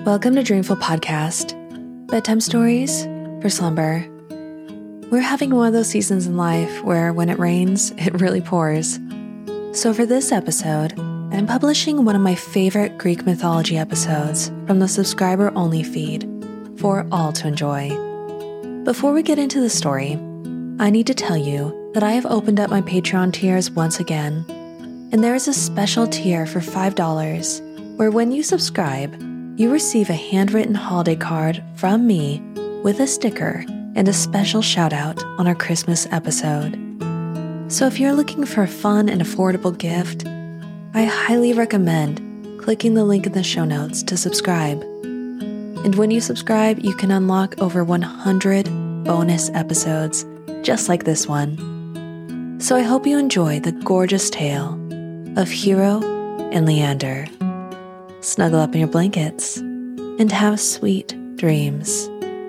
Welcome to Dreamful Podcast, bedtime stories for slumber. We're having one of those seasons in life where when it rains, it really pours. So for this episode, I'm publishing one of my favorite Greek mythology episodes from the subscriber-only feed for all to enjoy. Before we get into the story, I need to tell you that I have opened up my Patreon tiers once again, and there is a special tier for $5 where when you subscribe, you receive a handwritten holiday card from me with a sticker and a special shout out on our Christmas episode. So if you're looking for a fun and affordable gift, I highly recommend clicking the link in the show notes to subscribe. And when you subscribe, you can unlock over 100 bonus episodes just like this one. So I hope you enjoy the gorgeous tale of Hero and Leander. Snuggle up in your blankets and have sweet dreams.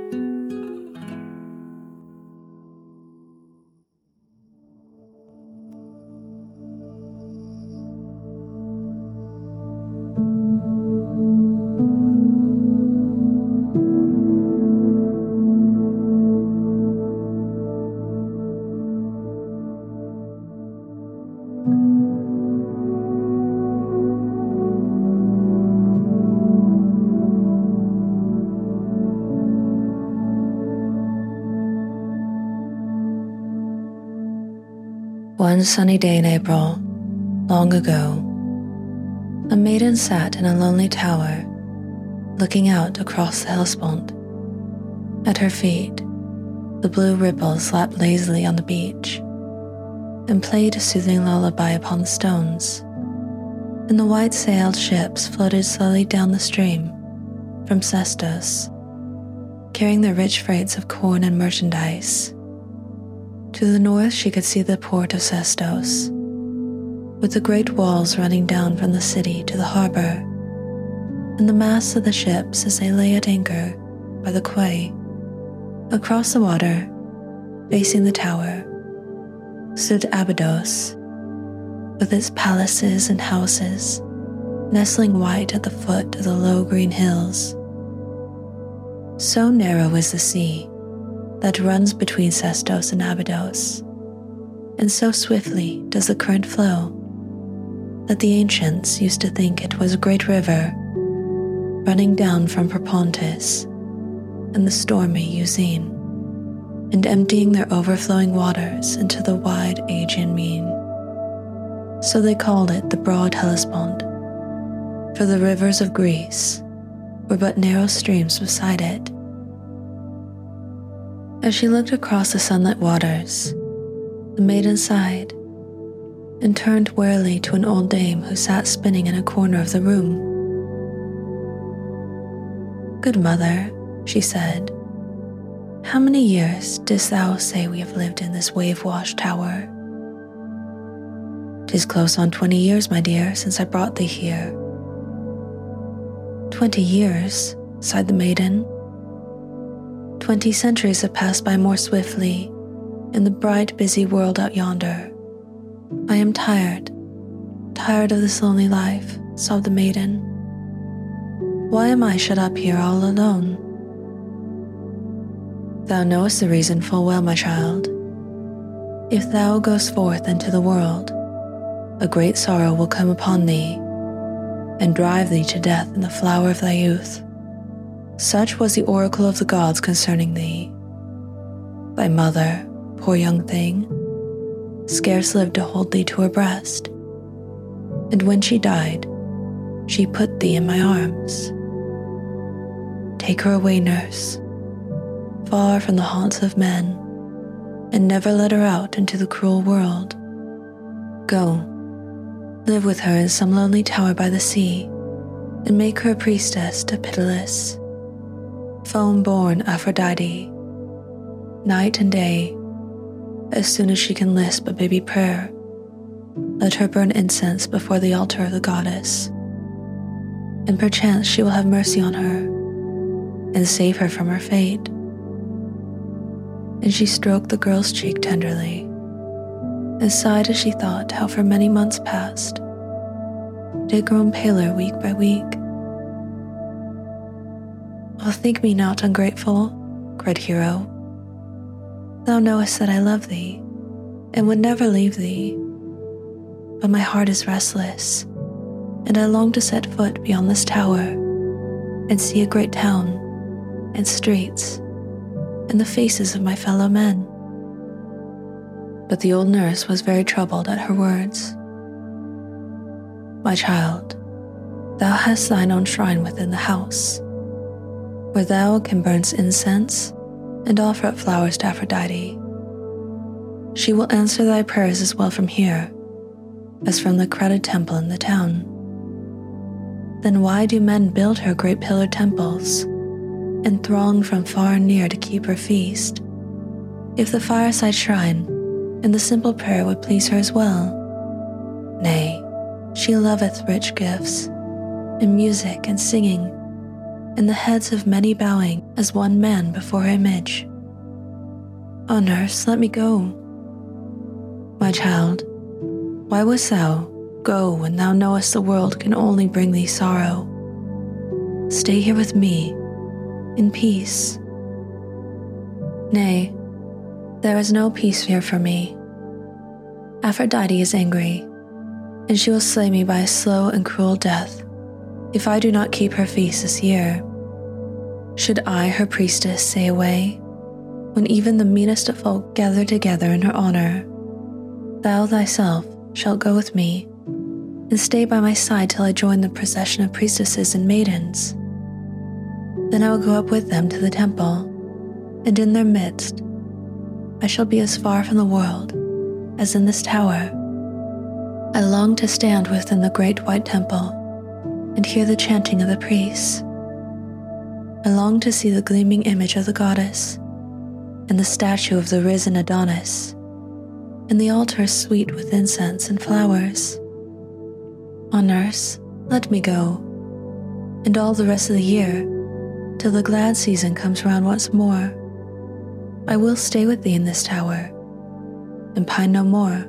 One sunny day in April, long ago, a maiden sat in a lonely tower, looking out across the Hellespont. At her feet, the blue ripples lapped lazily on the beach and played a soothing lullaby upon the stones, and the white-sailed ships floated slowly down the stream from Sestos, carrying their rich freights of corn and merchandise. To the north, she could see the port of Sestos, with the great walls running down from the city to the harbor, and the masts of the ships as they lay at anchor by the quay. Across the water, facing the tower, stood Abydos, with its palaces and houses, nestling white at the foot of the low green hills. So narrow is the sea that runs between Sestos and Abydos, and so swiftly does the current flow that the ancients used to think it was a great river running down from Propontis and the stormy Euxine, and emptying their overflowing waters into the wide Aegean mean. So they called it the broad Hellespont, for the rivers of Greece were but narrow streams beside it. As she looked across the sunlit waters, the maiden sighed and turned wearily to an old dame who sat spinning in a corner of the room. "Good mother," she said, "how many years didst thou say we have lived in this wave-washed tower?" "'Tis close on 20 years, my dear, since I brought thee here." "20 years," sighed the maiden. 20 centuries have passed by more swiftly in the bright, busy world out yonder. I am tired of this lonely life," sobbed the maiden. "Why am I shut up here all alone?" "Thou knowest the reason full well, my child. If thou goest forth into the world, a great sorrow will come upon thee, and drive thee to death in the flower of thy youth. Such was the oracle of the gods concerning thee. Thy mother, poor young thing, scarce lived to hold thee to her breast, and when she died, she put thee in my arms. Take her away, nurse, far from the haunts of men, and never let her out into the cruel world. Go, live with her in some lonely tower by the sea, and make her a priestess to Pitilus, foam-born Aphrodite. Night and day, as soon as she can lisp a baby prayer, let her burn incense before the altar of the goddess, and perchance she will have mercy on her and save her from her fate." And she stroked the girl's cheek tenderly and sighed as she thought how for many months past it had grown paler week by week. "Oh, think me not ungrateful," cried Hero. "Thou knowest that I love thee, and would never leave thee. But my heart is restless, and I long to set foot beyond this tower, and see a great town, and streets, and the faces of my fellow men." But the old nurse was very troubled at her words. "My child, thou hast thine own shrine within the house, where thou can burn incense and offer up flowers to Aphrodite. She will answer thy prayers as well from here as from the crowded temple in the town. Then why do men build her great pillared temples and throng from far and near to keep her feast, if the fireside shrine and the simple prayer would please her as well? Nay, she loveth rich gifts, and music and singing, and the heads of many bowing as one man before her image. Oh, nurse, let me go." "My child, why wouldst thou go when thou knowest the world can only bring thee sorrow? Stay here with me, in peace." "Nay, there is no peace here for me. Aphrodite is angry, and she will slay me by a slow and cruel death if I do not keep her feast this year. Should I, her priestess, stay away, when even the meanest of folk gather together in her honor, thou thyself shalt go with me, and stay by my side till I join the procession of priestesses and maidens. Then I will go up with them to the temple, and in their midst I shall be as far from the world as in this tower. I long to stand within the great white temple and hear the chanting of the priests. I long to see the gleaming image of the goddess, and the statue of the risen Adonis, and the altar sweet with incense and flowers. Oh, nurse, let me go, and all the rest of the year, till the glad season comes round once more, I will stay with thee in this tower, and pine no more."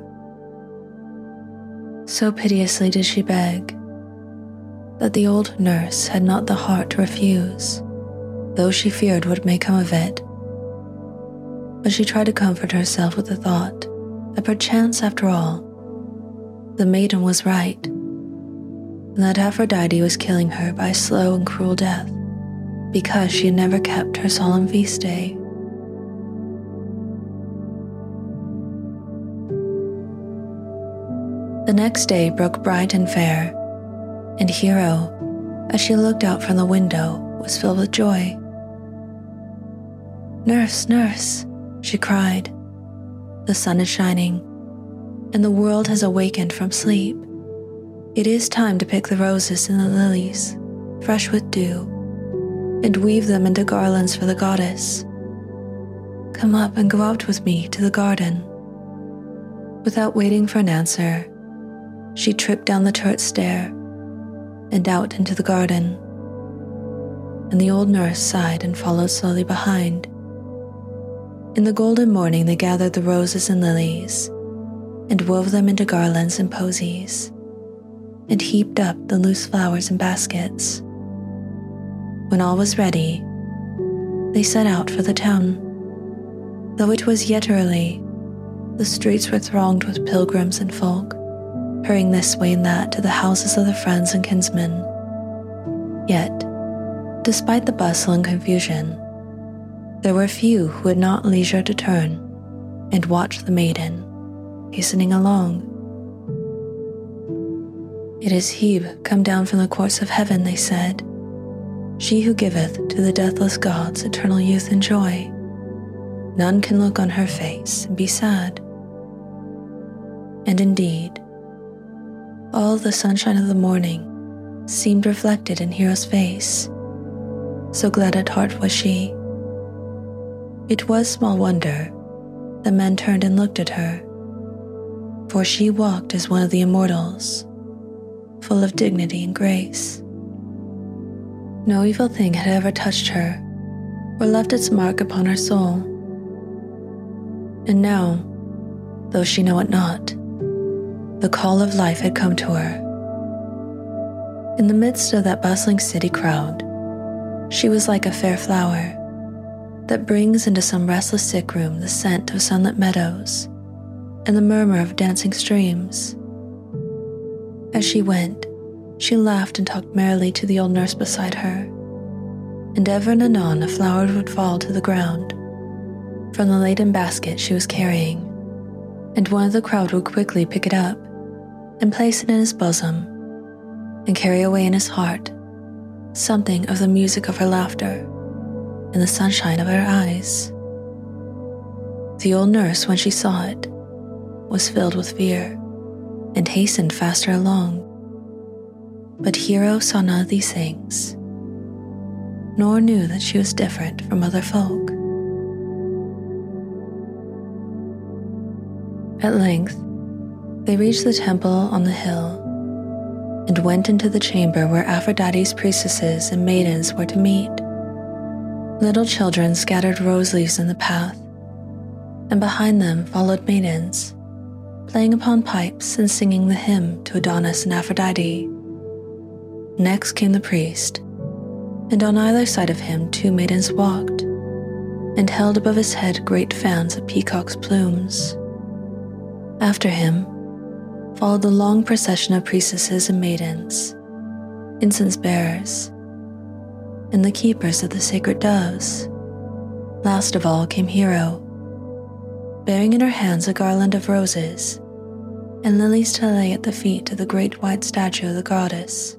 So piteously did she beg, that the old nurse had not the heart to refuse, though she feared what may come of it. But she tried to comfort herself with the thought that perchance, after all, the maiden was right, and that Aphrodite was killing her by a slow and cruel death, because she had never kept her solemn feast day. The next day broke bright and fair, and Hero, as she looked out from the window, was filled with joy. "Nurse, nurse," she cried, "the sun is shining, and the world has awakened from sleep. It is time to pick the roses and the lilies, fresh with dew, and weave them into garlands for the goddess. Come up and go out with me to the garden." Without waiting for an answer, she tripped down the turret stair and out into the garden, and the old nurse sighed and followed slowly behind. In the golden morning they gathered the roses and lilies, and wove them into garlands and posies, and heaped up the loose flowers in baskets. When all was ready, they set out for the town. Though it was yet early, the streets were thronged with pilgrims and folk, hurrying this way and that to the houses of their friends and kinsmen. Yet, despite the bustle and confusion, there were few who had not leisure to turn and watch the maiden hastening along. "It is Hebe come down from the courts of heaven," they said, "she who giveth to the deathless gods eternal youth and joy. None can look on her face and be sad." And indeed, all the sunshine of the morning seemed reflected in Hero's face, so glad at heart was she. It was small wonder that men turned and looked at her, for she walked as one of the immortals, full of dignity and grace. No evil thing had ever touched her or left its mark upon her soul. And now, though she knew it not, the call of life had come to her. In the midst of that bustling city crowd, She was like a fair flower that brings into some restless sick room the scent of sunlit meadows and the murmur of dancing streams. As she went, she laughed and talked merrily to the old nurse beside her, and ever and anon a flower would fall to the ground from the laden basket she was carrying, and one of the crowd would quickly pick it up and place it in his bosom and carry away in his heart something of the music of her laughter and the sunshine of her eyes. The old nurse, when she saw it, was filled with fear and hastened faster along. But Hero saw none of these things, nor knew that she was different from other folk. At length, they reached the temple on the hill and went into the chamber where Aphrodite's priestesses and maidens were to meet. Little children scattered rose leaves in the path, and behind them followed maidens, playing upon pipes and singing the hymn to Adonis and Aphrodite. Next came the priest, and on either side of him 2 maidens walked, and held above his head great fans of peacock's plumes. After him followed the long procession of priestesses and maidens, incense bearers, and the keepers of the sacred doves. Last of all came Hero, bearing in her hands a garland of roses and lilies to lay at the feet of the great white statue of the goddess.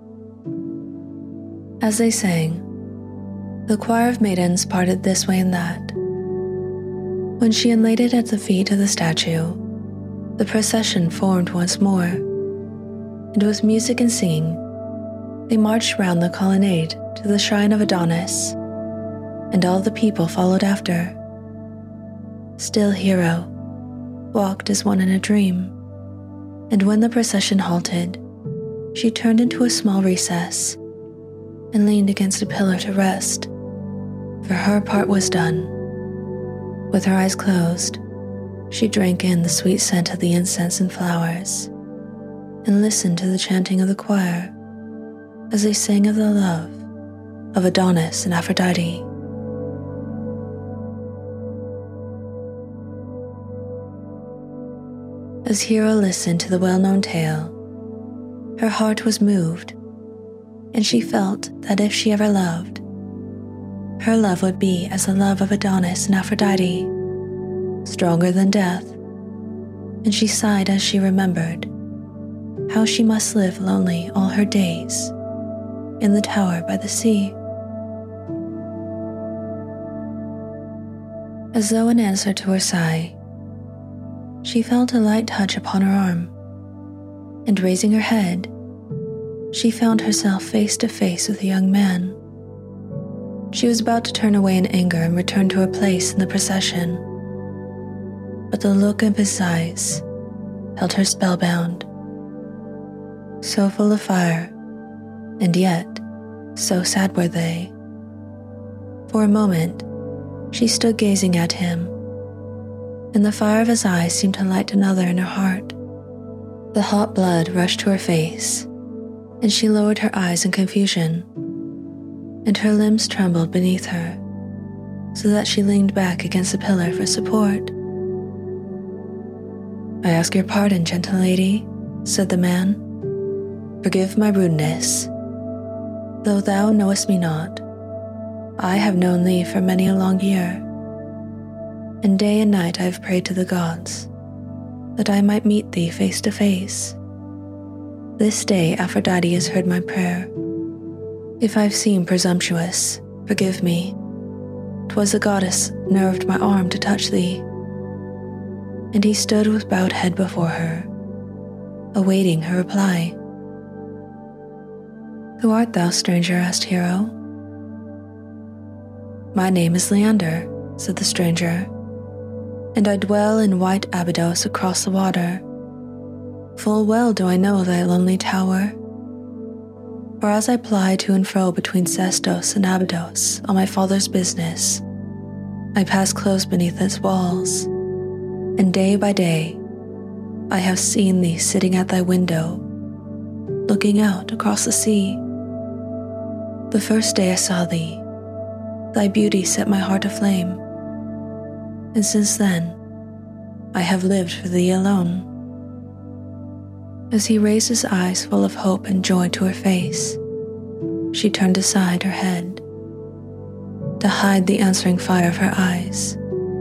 As they sang, the choir of maidens parted this way and that. When she had laid it at the feet of the statue, the procession formed once more, and with music and singing, they marched round the colonnade to the shrine of Adonis, and all the people followed after. Still Hero walked as one in a dream, and when the procession halted, she turned into a small recess and leaned against a pillar to rest, for her part was done. With her eyes closed, she drank in the sweet scent of the incense and flowers, and listened to the chanting of the choir as they sang of the love of Adonis and Aphrodite. As Hero listened to the well-known tale, her heart was moved, and she felt that if she ever loved, her love would be as the love of Adonis and Aphrodite, stronger than death, and she sighed as she remembered how she must live lonely all her days in the tower by the sea. As though in answer to her sigh, she felt a light touch upon her arm, and raising her head, she found herself face to face with a young man. She was about to turn away in anger and return to her place in the procession, but the look of his eyes held her spellbound. So full of fire, and yet so sad were they. For a moment, she stood gazing at him, and the fire of his eyes seemed to light another in her heart. The hot blood rushed to her face, and she lowered her eyes in confusion, and her limbs trembled beneath her, so that she leaned back against the pillar for support. "I ask your pardon, gentle lady," said the man. "Forgive my rudeness. Though thou knowest me not, I have known thee for many a long year, and day and night I have prayed to the gods that I might meet thee face to face. This day Aphrodite has heard my prayer. If I've seemed presumptuous, forgive me. 'Twas the goddess nerved my arm to touch thee." And he stood with bowed head before her, awaiting her reply. "Who art thou, stranger?" asked Hero. "My name is Leander," said the stranger, "and I dwell in white Abydos across the water. Full well do I know thy lonely tower, for as I ply to and fro between Sestos and Abydos on my father's business, I pass close beneath its walls, and day by day I have seen thee sitting at thy window, looking out across the sea. The first day I saw thee, Thy beauty set my heart aflame, and since then I have lived for thee alone. As he raised his eyes full of hope and joy to her face, she turned aside her head to hide the answering fire of her eyes.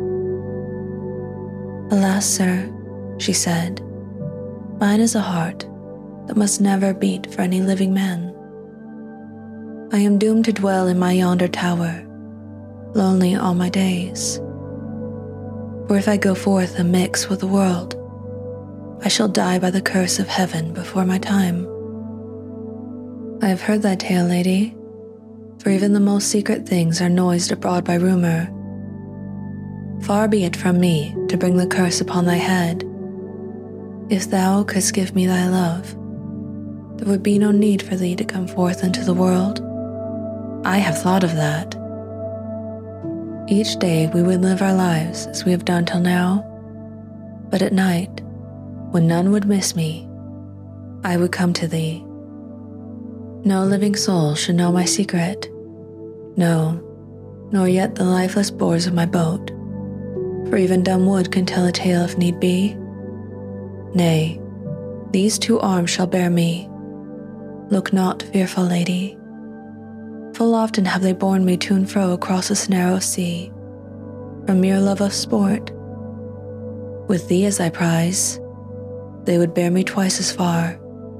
Alas, sir, she said, mine is a heart that must never beat for any living man. I am doomed to dwell in my yonder tower, lonely all my days. For if I go forth and mix with the world, I shall die by the curse of heaven before my time. I have heard thy tale, lady, for even the most secret things are noised abroad by rumor. Far be it from me to bring the curse upon thy head. If thou couldst give me thy love, there would be no need for thee to come forth into the world. I have thought of that. Each day we would live our lives as we have done till now, but at night, when none would miss me, I would come to thee. No living soul should know my secret, no, nor yet the lifeless oars of my boat, for even dumb wood can tell a tale if need be. Nay, these two arms shall bear me. Look not, fearful lady. Full often have they borne me to and fro across this narrow sea, from mere love of sport. With thee as thy prize, they would bear me twice as far.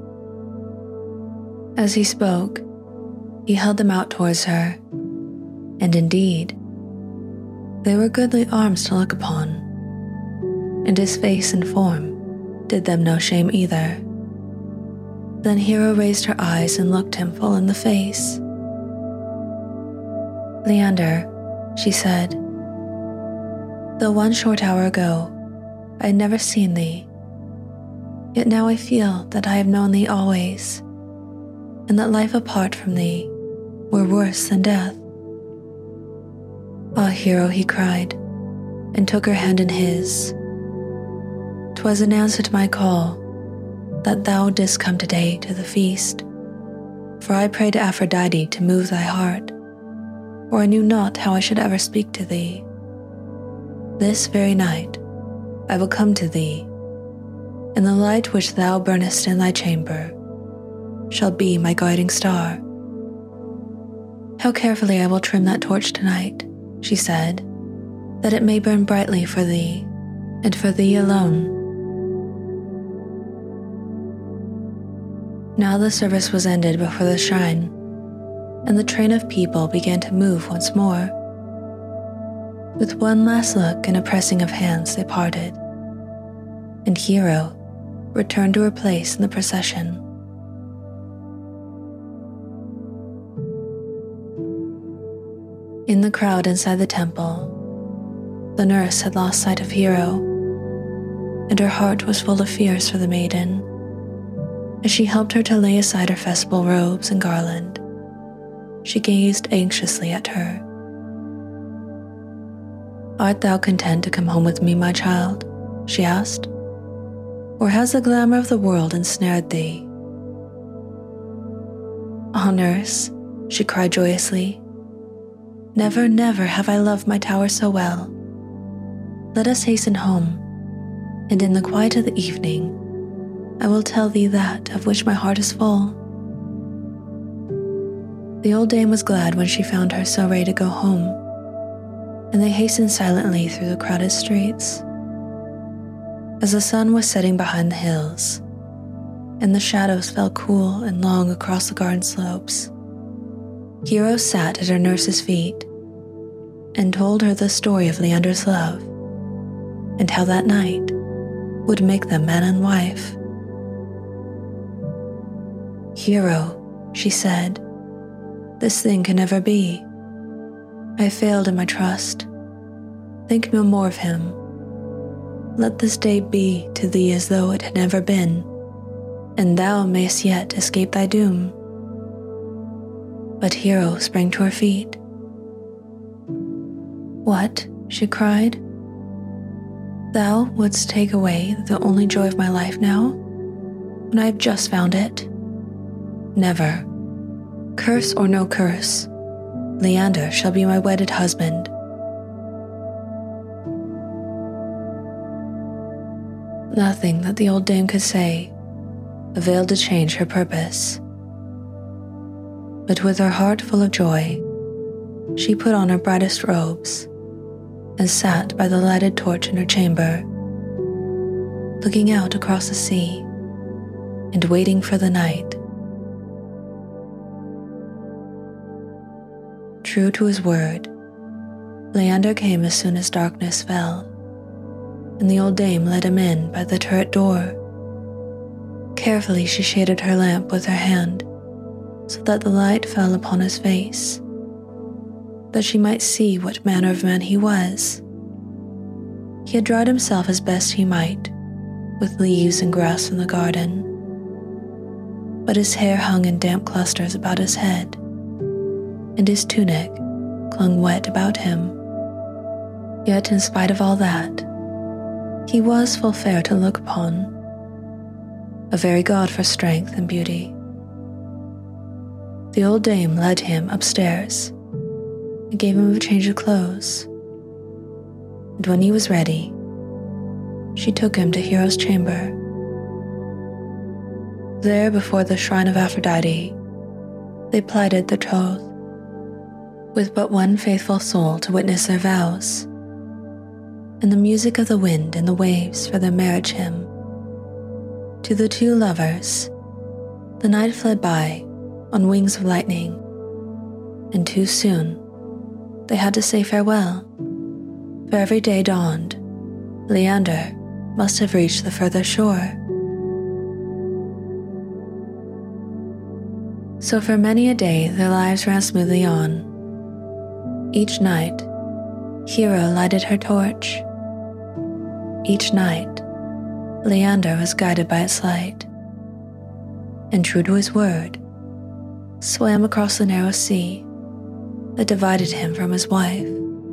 As he spoke, he held them out towards her, and indeed, they were goodly arms to look upon, and his face and form did them no shame either. Then Hero raised her eyes and looked him full in the face. Leander, she said, though one short hour ago I had never seen thee, yet now I feel that I have known thee always, and that life apart from thee were worse than death. Ah, Hero, he cried, and took her hand in his. 'Twas an answer to my call, that thou didst come today to the feast, for I prayed to Aphrodite to move thy heart, for I knew not how I should ever speak to thee. This very night I will come to thee, and the light which thou burnest in thy chamber shall be my guiding star. How carefully I will trim that torch tonight, she said, that it may burn brightly for thee, and for thee alone. Now the service was ended before the shrine, and the train of people began to move once more. With one last look and a pressing of hands they parted, and Hero returned to her place in the procession. In the crowd inside the temple, the nurse had lost sight of Hero, and her heart was full of fears for the maiden. As she helped her to lay aside her festival robes and garland, she gazed anxiously at her. Art thou content to come home with me, my child? She asked. Or has the glamour of the world ensnared thee? Ah, nurse, she cried joyously, never, never have I loved my tower so well. Let us hasten home, and in the quiet of the evening, I will tell thee that of which my heart is full. The old dame was glad when she found her so ready to go home, and they hastened silently through the crowded streets. As the sun was setting behind the hills, and the shadows fell cool and long across the garden slopes, Hero sat at her nurse's feet and told her the story of Leander's love, and how that night would make them man and wife. Hero, she said, this thing can never be. I have failed in my trust. Think no more of him. Let this day be to thee as though it had never been, and thou mayst yet escape thy doom. But Hero sprang to her feet. What? She cried. Thou wouldst take away the only joy of my life now, when I have just found it? Never. Curse or no curse, Leander shall be my wedded husband. Nothing that the old dame could say availed to change her purpose. But with her heart full of joy, she put on her brightest robes and sat by the lighted torch in her chamber, looking out across the sea and waiting for the night. True to his word, Leander came as soon as darkness fell, and the old dame led him in by the turret door. Carefully she shaded her lamp with her hand, so that the light fell upon his face, that she might see what manner of man he was. He had dried himself as best he might, with leaves and grass from the garden, but his hair hung in damp clusters about his head, and his tunic clung wet about him. Yet in spite of all that, he was full fair to look upon, a very god for strength and beauty. The old dame led him upstairs and gave him a change of clothes, and when he was ready, she took him to Hero's chamber. There, before the shrine of Aphrodite, they plighted their troth, with but one faithful soul to witness their vows, and the music of the wind and the waves for their marriage hymn. To the two lovers, the night fled by on wings of lightning, and too soon they had to say farewell, for every day dawned, Leander must have reached the further shore. So for many a day their lives ran smoothly on. Each night, Hero lighted her torch. Each night, Leander was guided by its light, and true to his word, swam across the narrow sea that divided him from his wife.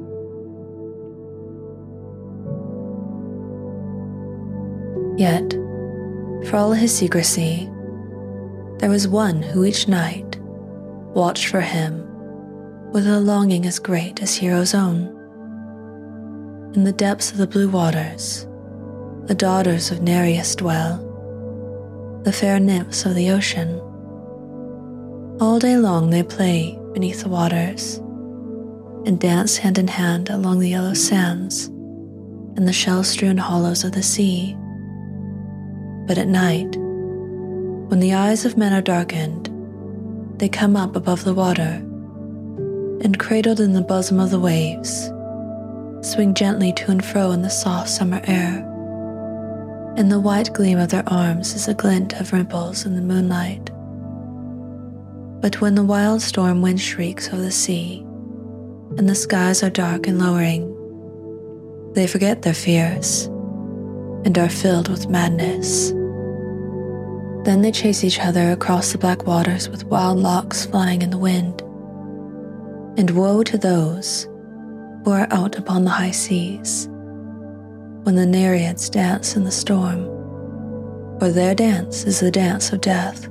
Yet, for all his secrecy, there was one who each night watched for him with a longing as great as Hero's own. In the depths of the blue waters, the daughters of Nereus dwell, the fair nymphs of the ocean. All day long they play beneath the waters and dance hand in hand along the yellow sands and the shell-strewn hollows of the sea. But at night, when the eyes of men are darkened, they come up above the water and, cradled in the bosom of the waves, swing gently to and fro in the soft summer air, and the white gleam of their arms is a glint of ripples in the moonlight. But when the wild storm wind shrieks over the sea, and the skies are dark and lowering, they forget their fears, and are filled with madness. Then they chase each other across the black waters with wild locks flying in the wind. And woe to those who are out upon the high seas, when the Nereids dance in the storm, for their dance is the dance of death.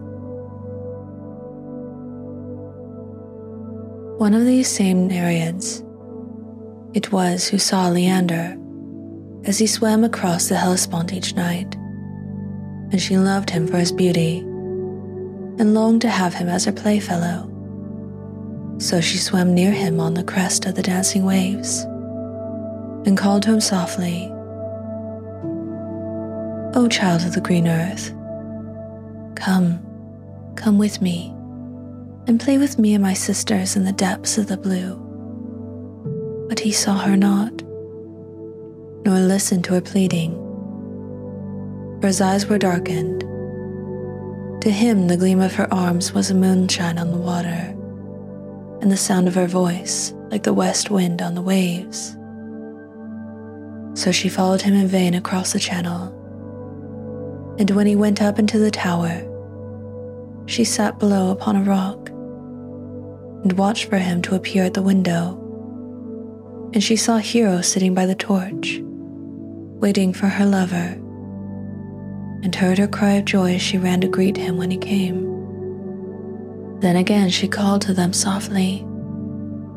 One of these same Nereids it was who saw Leander as he swam across the Hellespont each night, and she loved him for his beauty and longed to have him as her playfellow. So she swam near him on the crest of the dancing waves and called to him softly, "O child of the green earth, come with me, and play with me and my sisters in the depths of the blue." But he saw her not, nor listened to her pleading, for his eyes were darkened. To him the gleam of her arms was a moonshine on the water, and the sound of her voice like the west wind on the waves. So she followed him in vain across the channel, and when he went up into the tower, she sat below upon a rock and watched for him to appear at the window. And she saw Hero sitting by the torch, waiting for her lover, and heard her cry of joy as she ran to greet him when he came. Then again she called to them softly,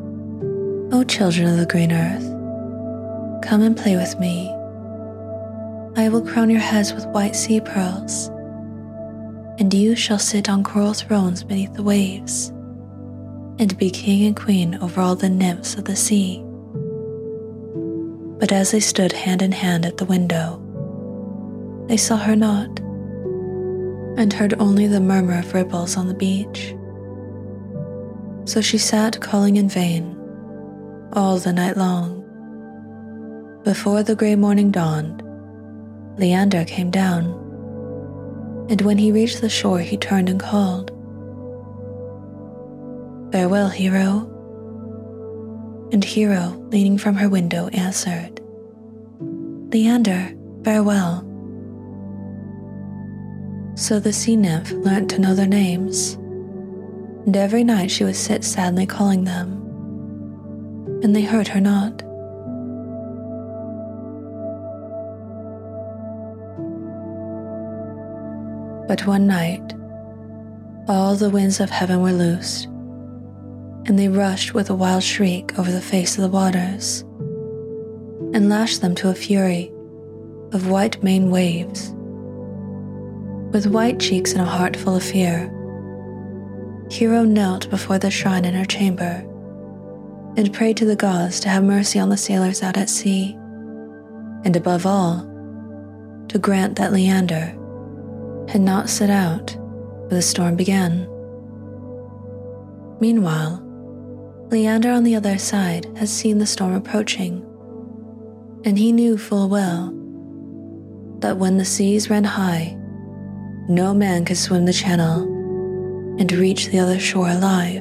O children of the green earth, come and play with me. I will crown your heads with white sea pearls, and you shall sit on coral thrones beneath the waves, and be king and queen over all the nymphs of the sea. But as they stood hand in hand at the window, they saw her not, and heard only the murmur of ripples on the beach. So she sat calling in vain all the night long. Before the grey morning dawned, Leander came down, and when he reached the shore he turned and called, "Farewell, Hero." And Hero, leaning from her window, answered, "Leander, farewell." So the sea nymph learnt to know their names, and every night she would sit sadly calling them, and they heard her not. But one night, all the winds of heaven were loosed, and they rushed with a wild shriek over the face of the waters, and lashed them to a fury of white-maned waves. With white cheeks and a heart full of fear, Hero knelt before the shrine in her chamber, and prayed to the gods to have mercy on the sailors out at sea, and above all, to grant that Leander had not set out when the storm began. Meanwhile, Leander on the other side had seen the storm approaching, and he knew full well that when the seas ran high, no man could swim the channel and reach the other shore alive.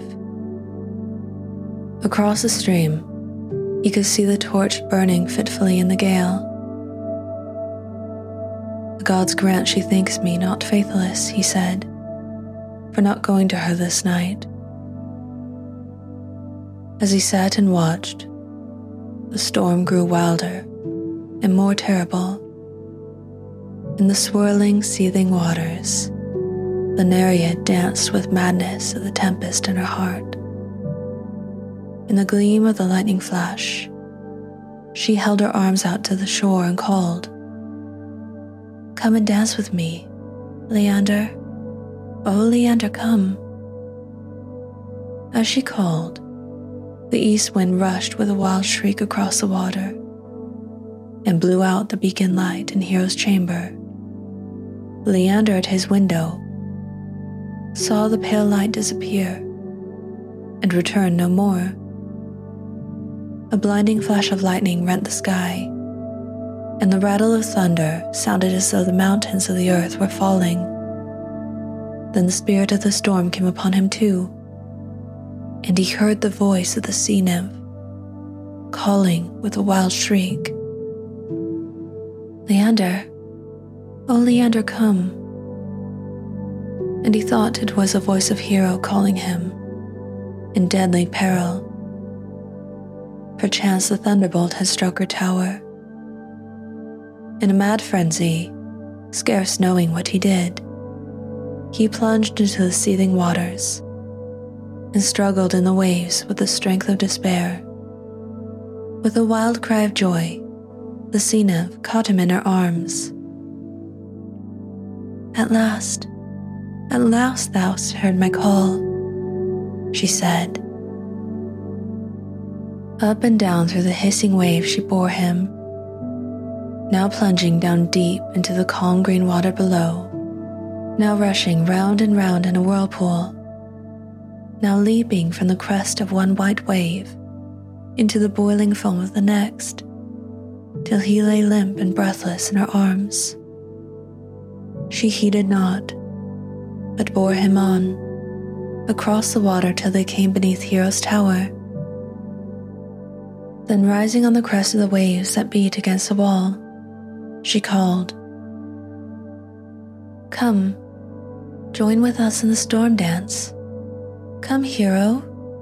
Across the stream, he could see the torch burning fitfully in the gale. "The gods grant she thinks me not faithless," he said, "for not going to her this night." As he sat and watched, the storm grew wilder and more terrible. In the swirling, seething waters, the Nereid danced with madness of the tempest in her heart. In the gleam of the lightning flash, she held her arms out to the shore and called, "Come and dance with me, Leander. Oh, Leander, come." As she called, the east wind rushed with a wild shriek across the water and blew out the beacon light in Hero's chamber. Leander at his window saw the pale light disappear and return no more. A blinding flash of lightning rent the sky, and the rattle of thunder sounded as though the mountains of the earth were falling. Then the spirit of the storm came upon him too, and he heard the voice of the sea nymph calling with a wild shriek, "Leander, oh Leander, come." And he thought it was the voice of Hero calling him in deadly peril. Perchance the thunderbolt had struck her tower. In a mad frenzy, scarce knowing what he did, he plunged into the seething waters and struggled in the waves with the strength of despair. With a wild cry of joy, the sea nymph caught him in her arms. At last thou hast heard my call," she said. Up and down through the hissing waves she bore him, now plunging down deep into the calm green water below, now rushing round and round in a whirlpool, now leaping from the crest of one white wave into the boiling foam of the next, till he lay limp and breathless in her arms. She heeded not, but bore him on, across the water till they came beneath Hero's tower. Then rising on the crest of the waves that beat against the wall, she called, "Come, join with us in the storm dance. Come, Hero."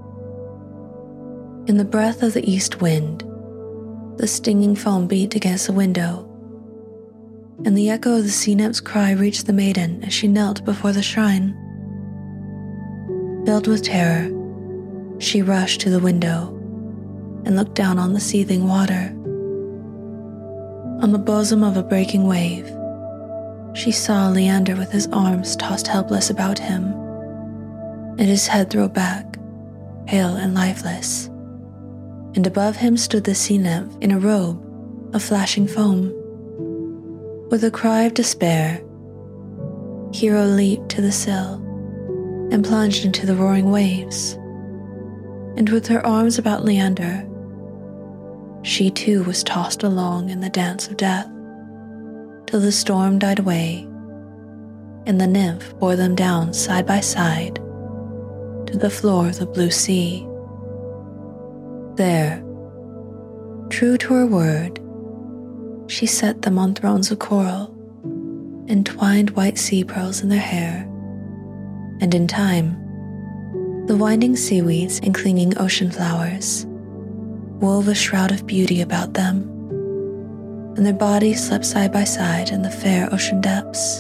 In the breath of the east wind, the stinging foam beat against the window, and the echo of the sea nymph's cry reached the maiden as she knelt before the shrine. Filled with terror, she rushed to the window and looked down on the seething water. On the bosom of a breaking wave, she saw Leander with his arms tossed helpless about him, and his head thrown back, pale and lifeless. And above him stood the sea nymph in a robe of flashing foam. With a cry of despair, Hero leaped to the sill and plunged into the roaring waves, and with her arms about Leander, she too was tossed along in the dance of death, till the storm died away, and the nymph bore them down side by side to the floor of the blue sea. There, true to her word, she set them on thrones of coral, and twined white sea pearls in their hair, and in time, the winding seaweeds and clinging ocean flowers wove a shroud of beauty about them, and their bodies slept side by side in the fair ocean depths.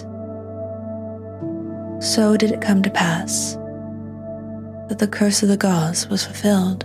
So did it come to pass that the curse of the gods was fulfilled.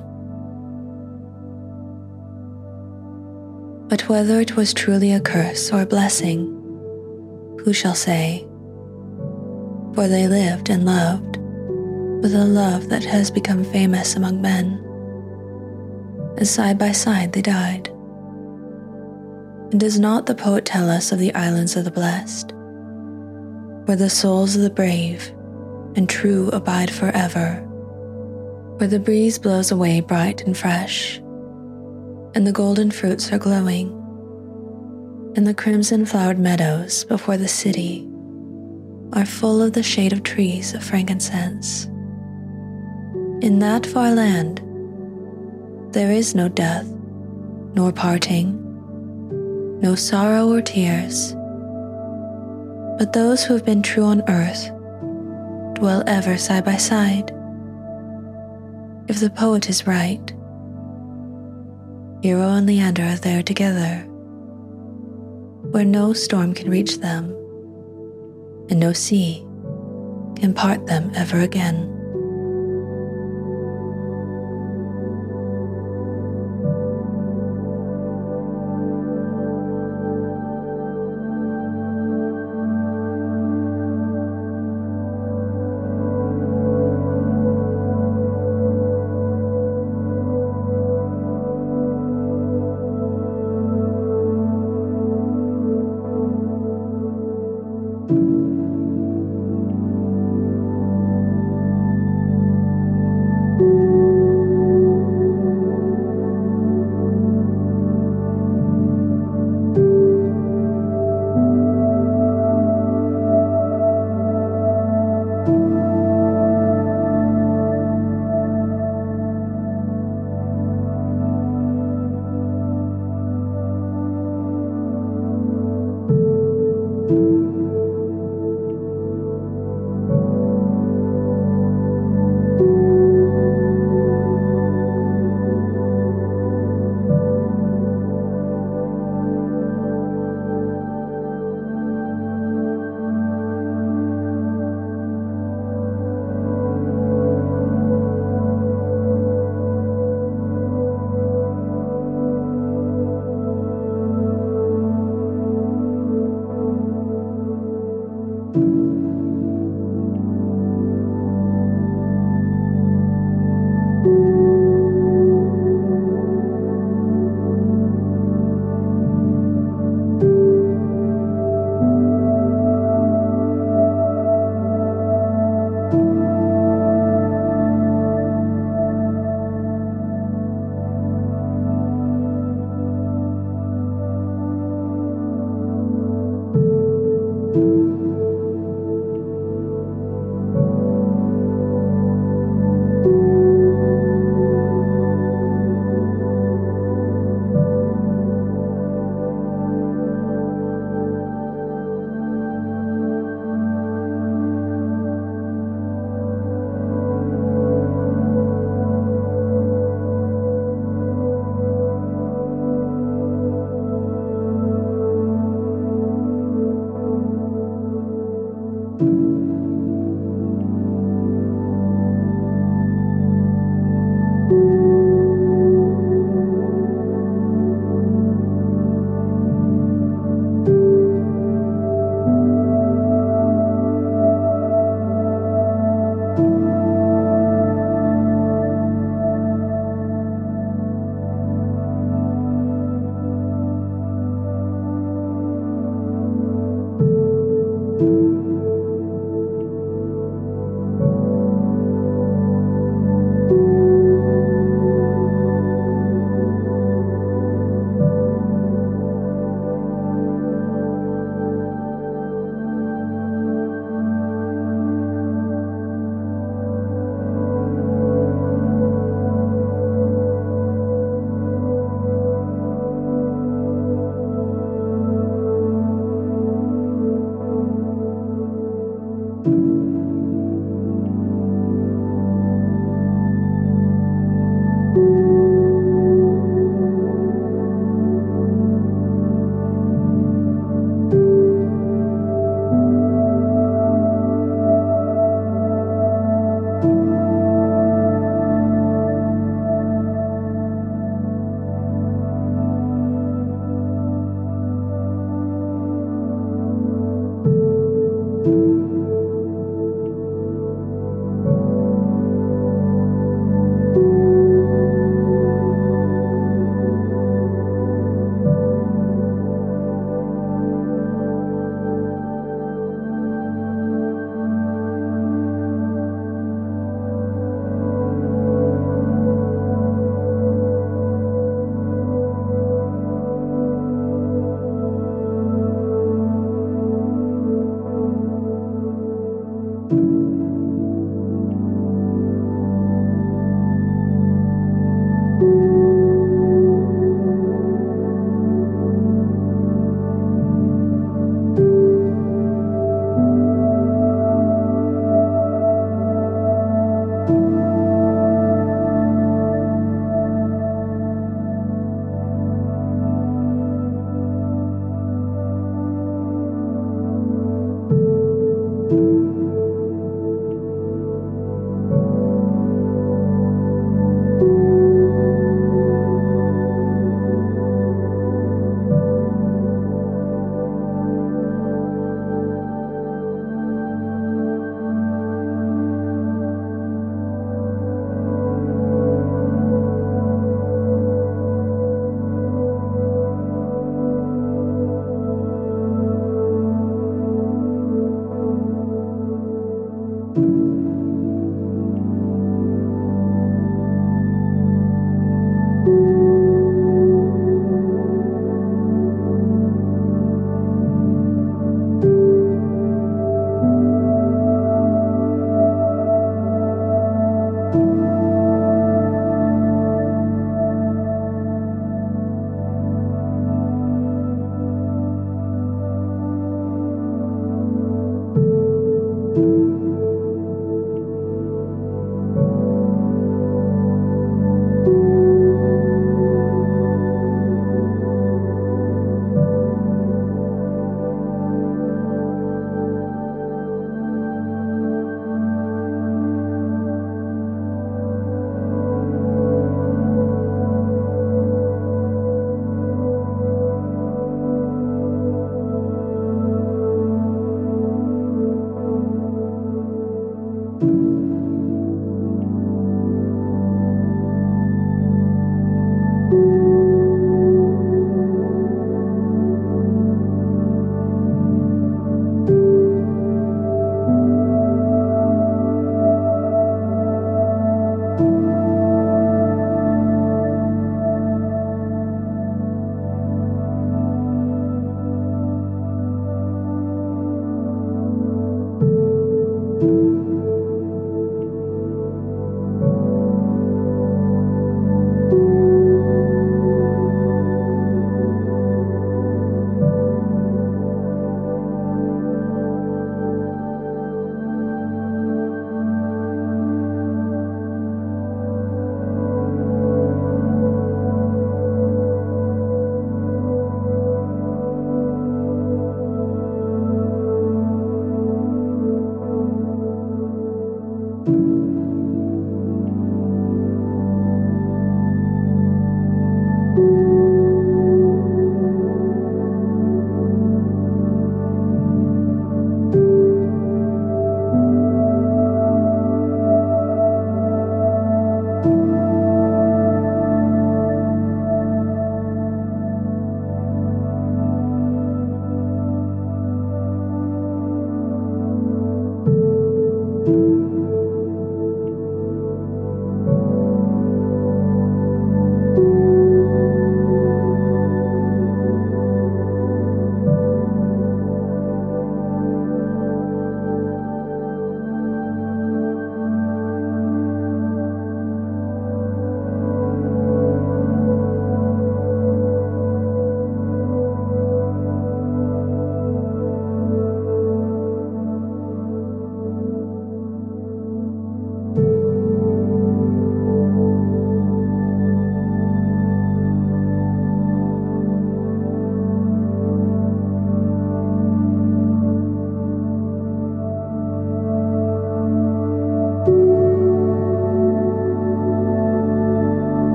But whether it was truly a curse or a blessing, who shall say? For they lived and loved with a love that has become famous among men, and side by side they died. And does not the poet tell us of the islands of the blessed, where the souls of the brave and true abide forever, where the breeze blows away bright and fresh, and the golden fruits are glowing, and the crimson-flowered meadows before the city are full of the shade of trees of frankincense. In that far land, there is no death, nor parting, no sorrow or tears, but those who have been true on earth dwell ever side by side. If the poet is right, Hero and Leander are there together, where no storm can reach them, and no sea can part them ever again.